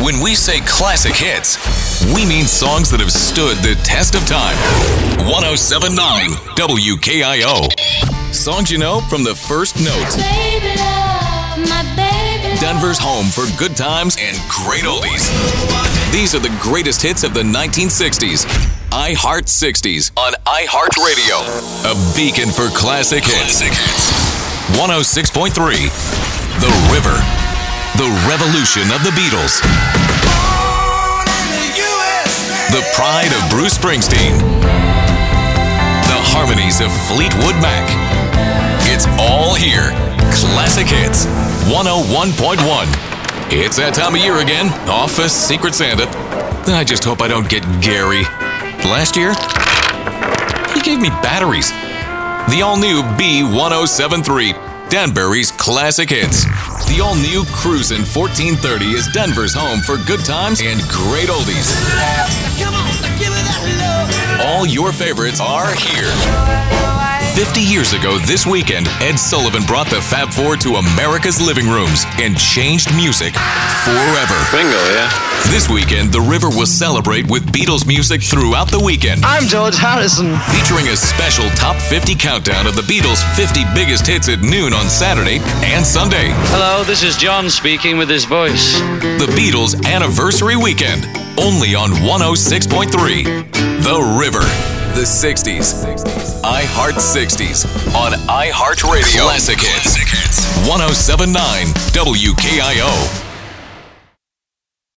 When we say classic hits, we mean songs that have stood the test of time. 107.9 WKIO. Songs you know from the first note. Baby love, my baby love. Denver's home for good times and great oldies. These are the greatest hits of the 1960s. iHeart 60s on iHeartRadio. A beacon for classic hits. 106.3 The River. The revolution of the Beatles. The pride of Bruce Springsteen. The harmonies of Fleetwood Mac. It's all here. Classic Hits 101.1. It's that time of year again. Office Secret Santa. I just hope I don't get Gary. Last year, he gave me batteries. The all-new B1073. Danbury's Classic Hits. The all-new Cruisin' 1430 is Denver's home for good times and great oldies. All your favorites are here. 50 years ago this weekend, Ed Sullivan brought the Fab Four to America's living rooms and changed music forever. Bingo, yeah. This weekend, The River will celebrate with Beatles music throughout the weekend. I'm George Harrison. Featuring a special Top 50 countdown of the Beatles' 50 biggest hits at noon on Saturday and Sunday. Hello, this is John speaking with his voice. The Beatles Anniversary Weekend, only on 106.3 The River. The 60s. iHeart 60s on iHeartRadio. Classic Hits. 107.9 WKIO.